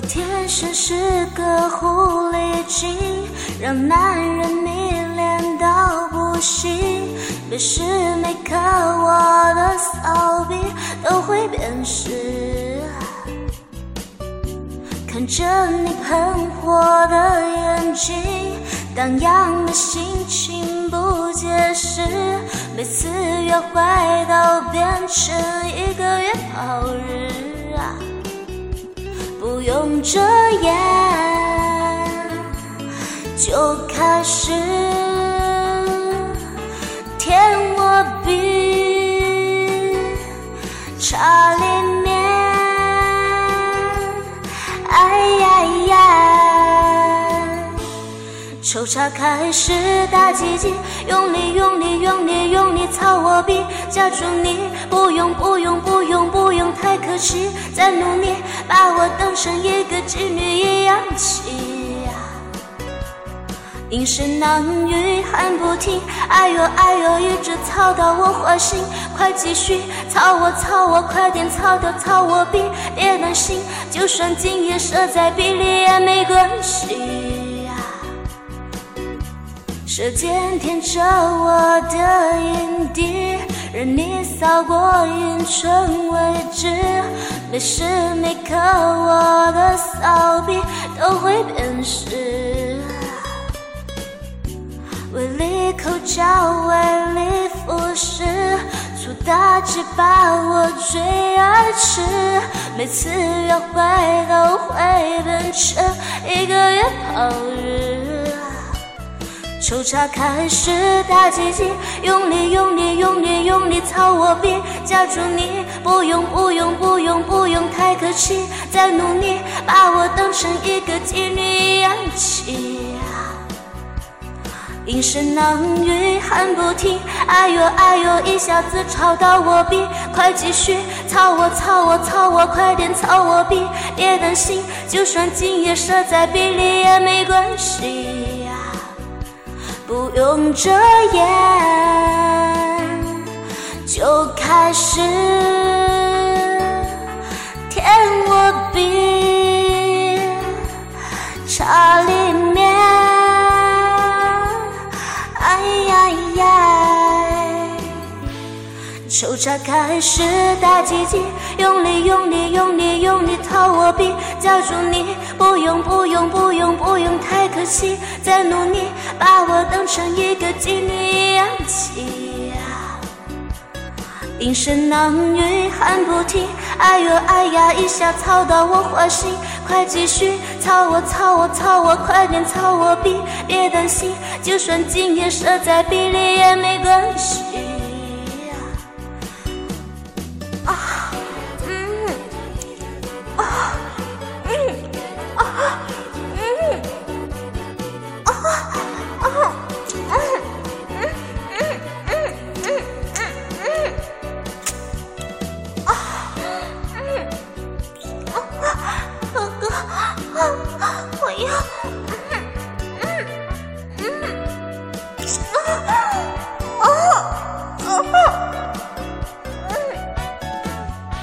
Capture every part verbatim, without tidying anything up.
天生是个狐狸精，让男人迷恋到不行。每时每刻我的骚逼都会变湿，看着你喷火的眼睛，荡漾的心情不解释。每次约会都变成一个约炮日啊，不用遮掩就开始舔我逼，茶里面哎呀呀，抽插开始大鸡鸡，用力用力用力用力操我逼，夹住你，不用不用不用不用太客气，再努力把我当成一个妓女一样气呀，饮食囊语喊不停，哎呦哎呦一直操到我火星，快继续操我操我，快点操到操我逼，别担心，就算精液射在逼里也没关系呀，舌尖舔着我的阴蒂，任你扫过阴唇为止，每时每刻我的骚逼都会变湿，胃里口交，胃里腐蚀，粗大鸡把我最爱吃，每次约会都会变成一个约炮日，抽插开始大鸡鸡，用力用力用力用力操我逼，夹住你，不用不用不用不用太客气，再努力把我当成一个妓女一样气啊，饮食囊语喊不停，哎呦哎呦一下子操到我逼，快继续操我操我操我，快点操我逼，别担心，就算精液射在逼里也没关系呀，不用遮掩就开始舔我逼，茶里面哎呀呀，抽插开始大鸡鸡，用力用力用力用力操我逼，夹住你，不用不用不用不用太客气，再努力把我当成一个妓女一样气啊，饮食囊语喊不停，哎呦哎呀一下操到我火星，快继续操我操我操我，快点操我逼，别担心，就算精液射在逼里也没关系啊，嗯啊嗯啊嗯啊啊嗯嗯嗯嗯嗯嗯啊嗯啊哥哥啊，我要嗯嗯嗯啊啊啊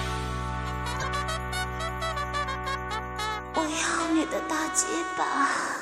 我要你的大鸡巴。